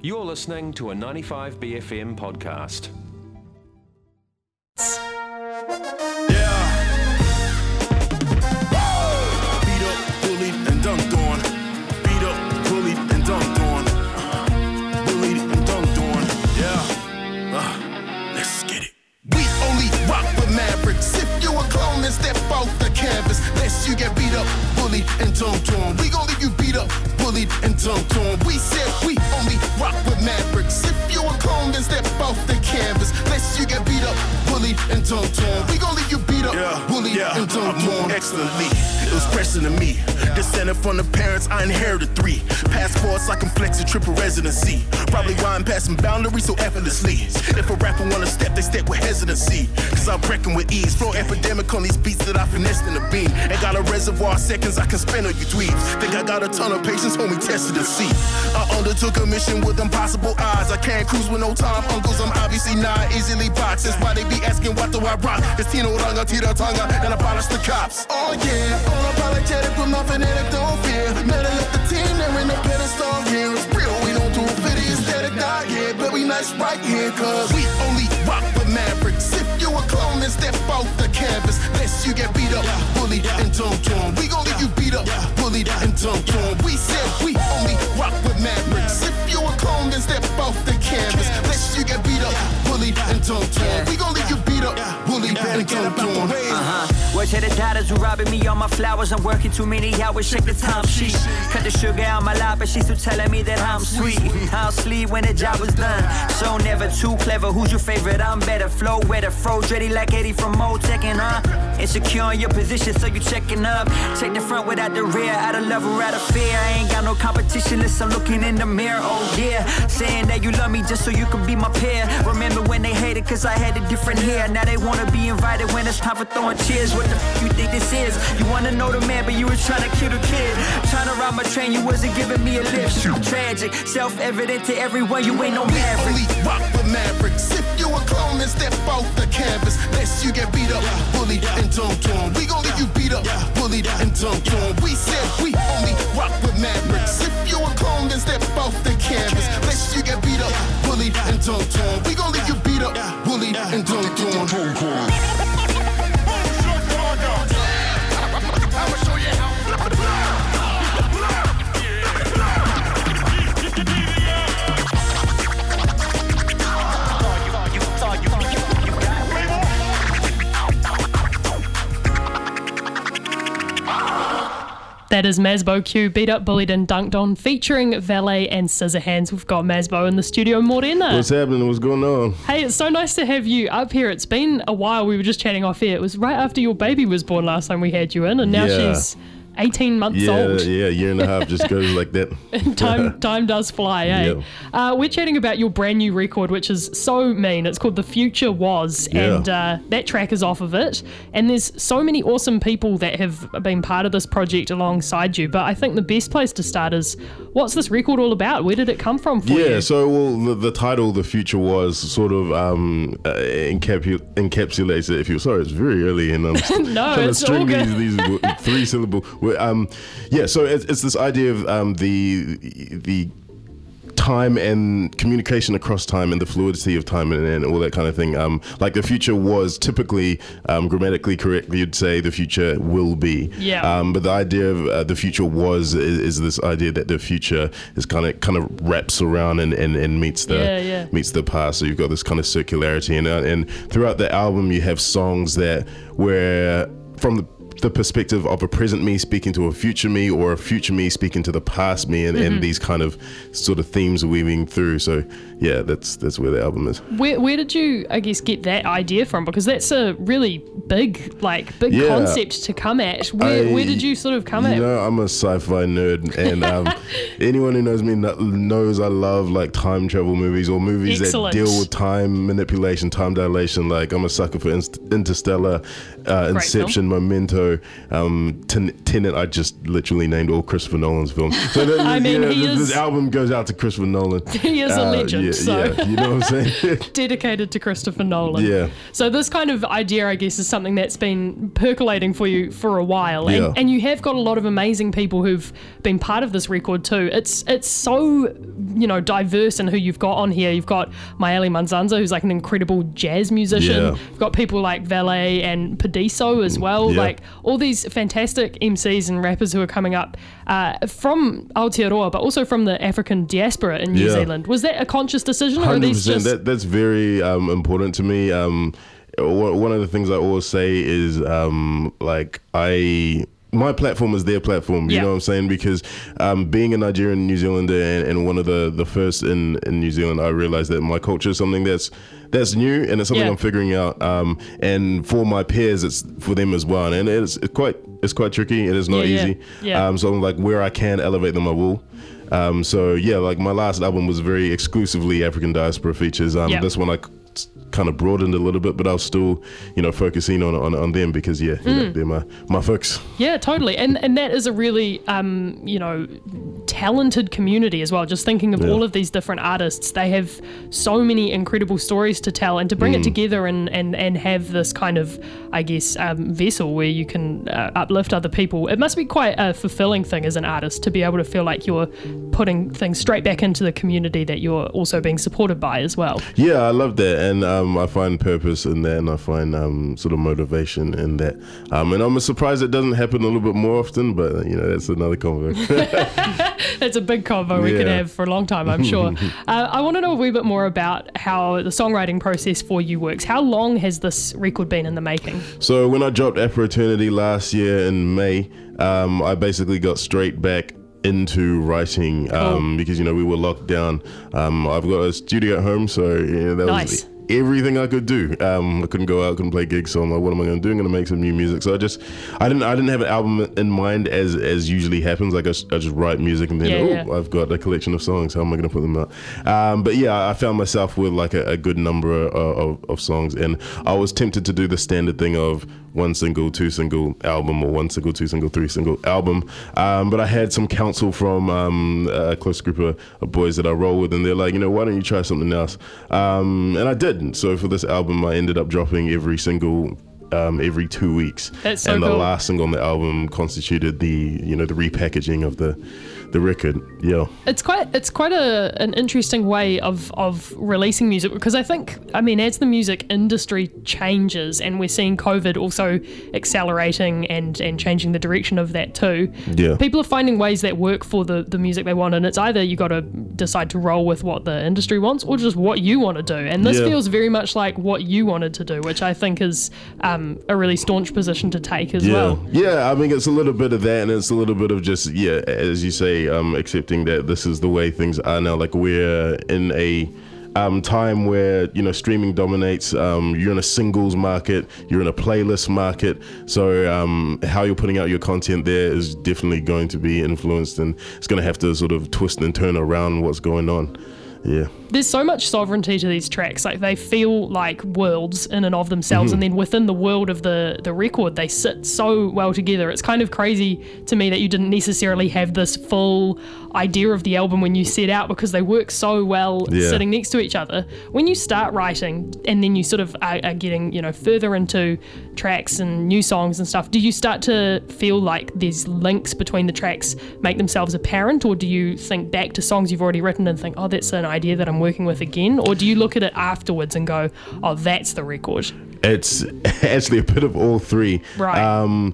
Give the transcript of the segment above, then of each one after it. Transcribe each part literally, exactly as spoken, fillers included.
You're listening to a ninety-five B F M podcast. And step off the canvas, lest you get beat up, bullied and dunked on. We gon' leave you beat up, bullied and dunked on. We said we only rock with Mavericks. If you a clone, then step off the canvas, lest you get beat up, bullied and dunked on. We gon' leave you beat up, yeah, bullied yeah, and dunked on. Excellently, it was pressing to me. Descended from the parents, I inherited three passports. I can flex a triple residency. Probably why I'm passing boundaries so effortlessly. If a rapper wanna step, they step with hesitancy. Cause I'm wrecking with ease, flow epidemic on these beats that I finessed in the beam. And got a reservoir of seconds I can spend on you dweebs. Think I got a ton of patience, homie, tested to see. I undertook a mission with impossible odds. I can't cruise with no time, uncles, I'm obviously not easily boxed. That's why they be asking what do I rock. It's Tino Ranga, Tira Tonga, and abolish the cops. Oh yeah, unapologetic with my fanatic, don't fear. Never let the team, there ain't no pedestal here. It's real, we don't do fitty, aesthetic, not here. But we nice right here, cause we only rock with Mavericks. If you a clone, then step off the canvas, lest you get beat up, bullied and dunked on. We gon' leave you beat up, bullied and dunked on. We said we only rock with Mavericks. If you a clone, then step off the canvas, lest you get beat up, bullied and dunked on. We gon' leave you beat up, bullied and dunked on. Uh-huh. Word to the daughters who robbing me on my flowers. I'm working too many hours, check the time sheet. Cut the sugar out my life, but she's still telling me that I'm sweet. I'll sleep when the job was done. So never too clever, who's your favorite? I'm better. Flow wetter, froze ready like Eddie from Motec, huh? Insecure in your position, so you checking up. Take the front without the rear, out of love or out of fear. I ain't got no competition unless I'm looking in the mirror, oh yeah. Saying that you love me just so you can be my peer. Remember when they hated cause I had a different hair. Now they wanna be invited when it's time for throwing cheers. What the f you think this is? You wanna know the man, but you was trying to kill the kid. Trying to ride my train, you wasn't giving me a lift. Tragic, self-evident to everyone, you ain't no maverick. We only rock with Mavericks. If you a clone, then step off the canvas, lest you get beat up, bullied and dunked on. We gon' leave you beat up, bullied and dunked on. We said we only rock with Mavericks. If you a clone, then step off the canvas, lest you get beat up, bullied and dunked on. We gon' leave you beat up, bullied and dunked on. I'ma show you how. That is Masbo Q, Beat Up, Bullied and Dunked On, featuring Valet and Scissorhands. We've got Masbo in the studio. Morena. What's happening? What's going on? Hey, it's so nice to have you up here. It's been a while. We were just chatting off air. It was right after your baby was born last time we had you in, and now yeah. she's eighteen months yeah, old. Yeah, a year and a half just goes like that. time time does fly, eh? Yeah. Uh, we're chatting about your brand new record, which is so mean. It's called The Future Was, yeah. and uh, that track is off of it. And there's so many awesome people that have been part of this project alongside you. But I think the best place to start is, what's this record all about? Where did it come from for yeah, you? Yeah, so well, the, the title, The Future Was, sort of um, uh, encapu- encapsulates it. If you're sorry, it's very early, and I'm um, no, trying it's to string all good. these, these three syllable. Um, yeah, so it's, it's this idea of um, the the time and communication across time and the fluidity of time and, and all that kind of thing. Um, like the future was typically um, grammatically correct, you'd say the future will be. Yeah. Um, but the idea of uh, the future was is, is this idea that the future is kind of kind of wraps around and, and, and meets the yeah, yeah. meets the past. So you've got this kind of circularity, and uh, and throughout the album you have songs that where from the the perspective of a present me speaking to a future me, or a future me speaking to the past me, and, mm-hmm. and these kind of sort of themes weaving through. So yeah, that's that's where the album is. Where where did you, I guess, get that idea from? Because that's a really big, like, big yeah. concept to come at. Where I, where did you sort of come you at? You know, I'm a sci-fi nerd, and um, anyone who knows me knows I love like time travel movies, or movies Excellent. that deal with time manipulation, time dilation. Like I'm a sucker for Inst- Interstellar, uh, Inception, film. Memento, um, Ten- Tenet. I just literally named all Christopher Nolan's films. So that, I mean, you know, he this, is, this album goes out to Christopher Nolan. He is a uh, legend. Yeah, so yeah, you know what I'm saying? Dedicated to Christopher Nolan. Yeah. So this kind of idea, I guess, is something that's been percolating for you for a while, and, yeah. and you have got a lot of amazing people who've been part of this record too. It's it's so you know, diverse in who you've got on here. You've got Maeli Manzanza, who's like an incredible jazz musician. Yeah. You've got people like Valet and Pediso as well. Yeah. Like all these fantastic M Cs and rappers who are coming up uh, from Aotearoa, but also from the African diaspora in New Yeah. Zealand. Was that a conscious decision, or are one hundred these percent. just... That, that's very um, important to me. Um, one one of the things I always say is um, like I... my platform is their platform, you Yeah. know what I'm saying? Because um, being a Nigerian New Zealander and, and one of the, the first in, in New Zealand, I realized that my culture is something that's that's new and it's something Yeah. I'm figuring out. Um, and for my peers, it's for them as well. And it's, it's quite it's quite tricky. It is not Yeah, yeah. easy. Yeah. Um, so I'm like, where I can elevate them, I will. Um, so yeah, like my last album was very exclusively African diaspora features. Um, Yeah. This one I kind of broadened a little bit, but I was still, you know, focusing on on, on them because yeah, you know, they're my my folks. Yeah, totally. And and that is a really, um, you know, talented community as well. Just thinking of Yeah. all of these different artists, they have so many incredible stories to tell, and to bring it together and, and, and have this kind of, I guess, um, vessel where you can uh, uplift other people. It must be quite a fulfilling thing as an artist to be able to feel like you're putting things straight back into the community that you're also being supported by as well. Yeah, I love that, and um, I find purpose in that, and I find um, sort of motivation in that. Um, and I'm surprised it doesn't happen a little bit more often, but you know, that's another convo. That's a big convo we could Yeah. have for a long time, I'm sure. uh, I want to know a wee bit more about how the songwriting process for you works. How long has this record been in the making? So when I dropped Afro Eternity last year in May, um, I basically got straight back into writing um, because, you know, we were locked down. Um, I've got a studio at home, so yeah, that Nice. was everything I could do. Um, I couldn't go out, couldn't play gigs, so I'm like, what am I going to do? I'm going to make some new music. So I just, I didn't, I didn't have an album in mind as as usually happens. Like I, s- I just write music and then, Yeah, oh, yeah. I've got a collection of songs. How am I going to put them out? Um, but yeah, I found myself with like a, a good number of, of, of songs, and I was tempted to do the standard thing of one single, two single album, or one single, two single, three single album. Um, but I had some counsel from um, a close group of, of boys that I roll with, and they're like, you know, why don't you try something else? Um, and I did. So for this album, I ended up dropping every single um, every two weeks. That's so and the cool. last single on the album constituted the, you know, the repackaging of the the record. Yeah. It's quite it's quite a an interesting way of of releasing music, because I think, I mean, as the music industry changes, and we're seeing COVID also accelerating and and changing the direction of that too. Yeah. People are finding ways that work for the the music they want, and it's either you got to decide to roll with what the industry wants or just what you want to do. And this Yeah. feels very much like what you wanted to do, which I think is um, a really staunch position to take as Yeah, well. yeah. I mean, it's a little bit of that, and it's a little bit of just, yeah, as you say, um, accepting that this is the way things are now. Like we're in a um, time where, you know, streaming dominates. Um, you're in a singles market, you're in a playlist market. So um, how you're putting out your content there is definitely going to be influenced, and it's going to have to sort of twist and turn around what's going on. Yeah. There's so much sovereignty to these tracks. Like, they feel like worlds in and of themselves, Mm-hmm. and then within the world of the the record, they sit so well together. It's kind of crazy to me that you didn't necessarily have this full idea of the album when you set out, because they work so well Yeah. sitting next to each other. When you start writing, and then you sort of are, are getting, you know, further into tracks and new songs and stuff, do you start to feel like these links between the tracks make themselves apparent, or do you think back to songs you've already written and think, oh, that's an idea that I'm working with again? Or do you look at it afterwards and go, oh, that's the record? It's actually a bit of all three. Right. Um,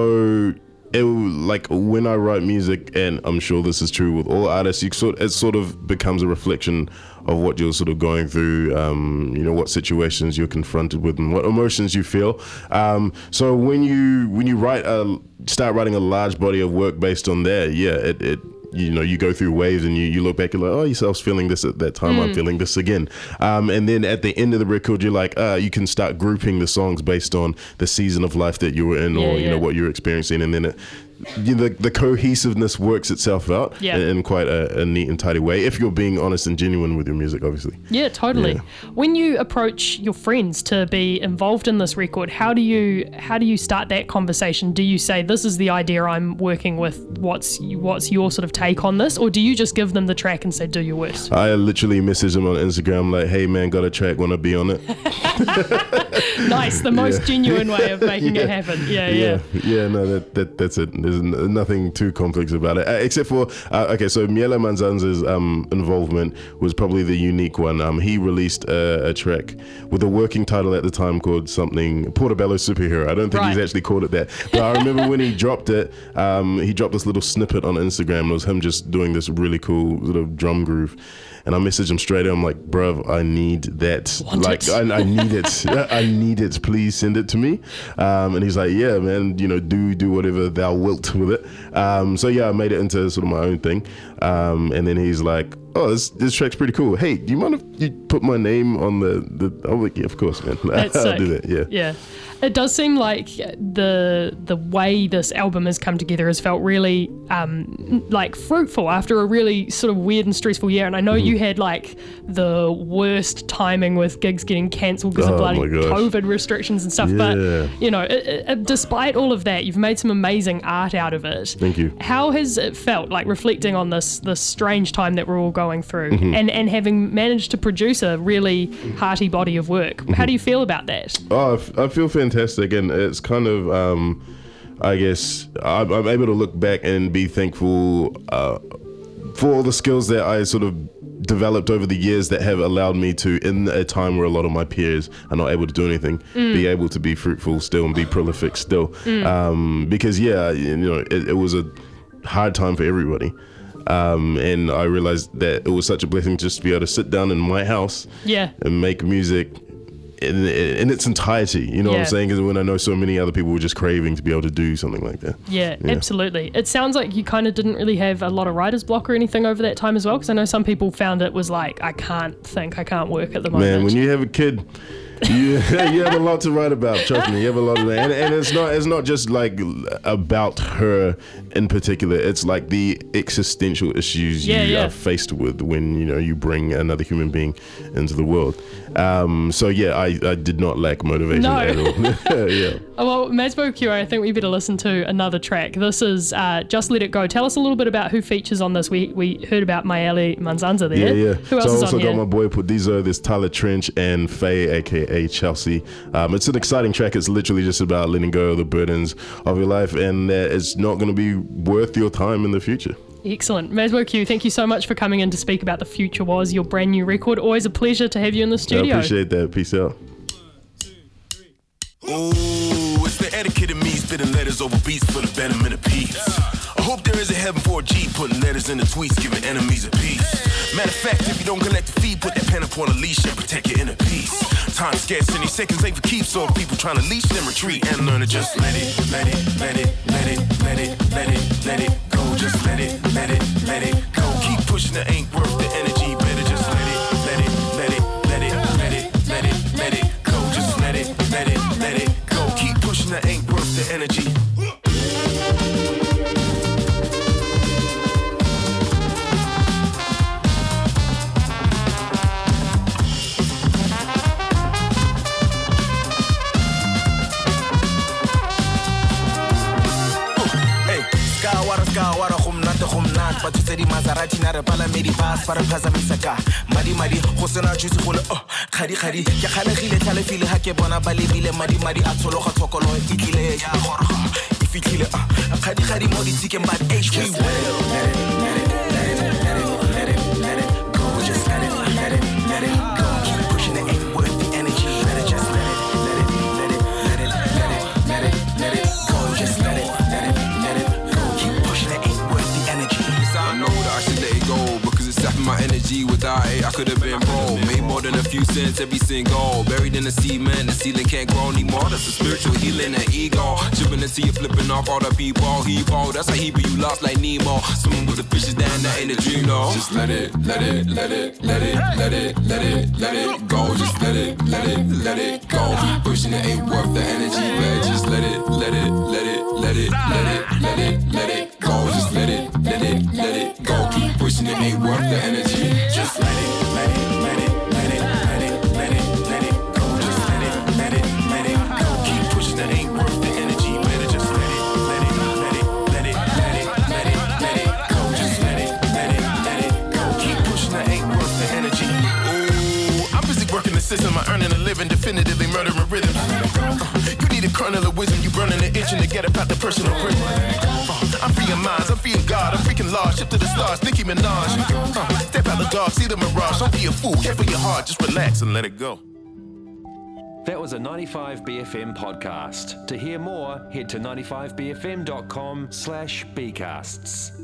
so it, like when I write music, and I'm sure this is true with all artists, you sort it sort of becomes a reflection of what you're sort of going through, um, you know, what situations you're confronted with and what emotions you feel. Um, so when you when you write a start writing a large body of work based on that, yeah, it, it you know, you go through waves, and you, you look back, you're like, oh, yes, I was feeling this at that time, I'm feeling this again. Um, and then at the end of the record, you're like, uh, you can start grouping the songs based on the season of life that you were in, Yeah, or, you know, yeah. what you're experiencing. And then it, you know, the, the cohesiveness works itself out Yeah. in, in quite a, a neat and tidy way, if you're being honest and genuine with your music, obviously. Yeah, totally. Yeah. When you approach your friends to be involved in this record, how do you how do you start that conversation? Do you say, this is the idea I'm working with, what's what's your sort of take on this? Or do you just give them the track and say, do your worst? I literally message them on Instagram like, hey man, got a track, wanna be on it? Nice, the most genuine way of making it happen. Yeah, yeah. yeah, yeah, no, that, that that's it. There's n- nothing too complex about it, uh, except for uh, okay. So Miele Manzanza's um, involvement was probably the unique one. Um, he released a, a track with a working title at the time called something Portobello Superhero. I don't think right. he's actually called it that, but I remember when he dropped it, um, he dropped this little snippet on Instagram. It was him just doing this really cool sort of drum groove. And I messaged him straight away. I'm like, bruv, I need that. Want like, it. I, I need it. I need it. Please send it to me. Um, and he's like, yeah, man, you know, do do whatever thou wilt with it. Um, so yeah, I made it into sort of my own thing. Um, and then he's like, oh, this, this track's pretty cool. Hey, do you mind if you put my name on the, the I'm like, yeah, of course, man. That's I'll sick. do that, yeah. Yeah. It does seem like the the way this album has come together has felt really um, like fruitful after a really sort of weird and stressful year. And I know mm-hmm. you had like the worst timing with gigs getting cancelled because oh of bloody my gosh. COVID restrictions and stuff. Yeah. But, you know, it, it, despite all of that, you've made some amazing art out of it. Thank you. How has it felt, like reflecting on this this strange time that we're all going through mm-hmm. and, and having managed to produce a really hearty body of work? Mm-hmm. How do you feel about that? Oh, I, f- I feel fantastic. And it's kind of, um, I guess, I'm, I'm able to look back and be thankful uh, for all the skills that I sort of developed over the years that have allowed me to, in a time where a lot of my peers are not able to do anything, mm. be able to be fruitful still and be prolific still. Mm. Um, because, yeah, you know, it, it was a hard time for everybody. Um, and I realized that it was such a blessing just to be able to sit down in my house yeah. and make music in, in its entirety, you know yeah. what I'm saying? Because when I know so many other people were just craving to be able to do something like that. Yeah, yeah. absolutely. It sounds like you kind of didn't really have a lot of writer's block or anything over that time as well, because I know some people found it was like, I can't think, I can't work at the moment. Man, when you have a kid, you, you have a lot to write about. Trust me, you have a lot of that, and, and it's not it's not just like about her in particular. It's like the existential issues yeah, you yeah. are faced with when you know you bring another human being into the world. Um, so yeah, I, I did not lack motivation no. at all. yeah. Well, Masbo Q, I think we better listen to another track. This is uh, Just Let It Go. Tell us a little bit about who features on this. We we heard about Miele Manzanza there. Yeah, yeah. Who else so is I also on got here? my boy Pudizo, there's Tyler Trench and Faye, aka Chelsea. Um, it's an exciting track. It's literally just about letting go of the burdens of your life, and that it's not going to be worth your time in the future. Excellent. Masbo Q, thank you so much for coming in to speak about The Future Was, your brand new record. Always a pleasure to have you in the studio. I appreciate that. Peace out. Ooh, it's the etiquette of me spitting letters over beats for the betterment of peace. I hope there is a heaven for a G putting letters in the tweets, giving enemies a peace. Matter of fact, if you don't collect the fee, put that pen up on a leash and protect your inner peace. Time scarce, any seconds ain't for keeps, so if people trying to leash them, retreat and learn to just let it, let it, let it, let it, let it, let it, let it go. Just let it, let it, let it go. Keep pushing, it ain't worth the energy. Better just let it, let it, let it, let it, let it, let it, let it go. Just let it, let it, let it go. Keep pushing, it ain't worth the energy. But you said the Maserati na re palamedi bus para phazamisa ka madi madi go sena juice go le oh khadi khadi ke khalegile tlalefile ha ke bona ba lebile madi madi a tshologa tshokolo e tlile ya goroga e fitlhile ah khadi khadi mo di tsikeng but H we will let it let it let it let it let it let it go just let it let it let it go keep pushing it ain't worth the energy let it just let it let it let it let it let it let it let it go just let it let it let it go keep pushing it ain't worth the energy. I know that I should let it go because it's sapping my energy. Without it, I could have been broke. Made more than a few cents every single. Buried in the cement, the ceiling can't grow anymore. That's a spiritual healing and ego. Chipping until you're flipping off all the people. He-bo, that's how he be you lost like Nemo. Swimming with the fishes down, that ain't a dream, no. Just let it, let it, let it, let it, let it, let it, let it go. Just let it, let it, let it go. Keep pushing it, ain't worth the energy. But just let it, let it, let it, let it, let it, let it, let it go. Just let it, let it, let it go. Keep pushing it, ain't worth the energy. Just let it, let it, let it, let it, let it, let it, let it go. Just let it, let it, let it go. Keep pushing it, ain't worth the energy. Better just let it, let it, let it, let it, let it, let it, let it go. Just let it, let it, let it go. Keep pushing it, ain't worth the energy. Ooh, I'm busy working the system. I'm earning a living, definitively murdering rhythms. Uh, you need a kernel of wisdom. You burning the itching to get up out the personal prison. Uh, I'm freaking large, ship to the stars, Nicki Minaj. Uh, step out the dark, see the mirage. Don't be a fool, care for your heart, just relax and let it go. That was a ninety-five B F M podcast. To hear more, head to ninety-five b f m dot com slash bcasts.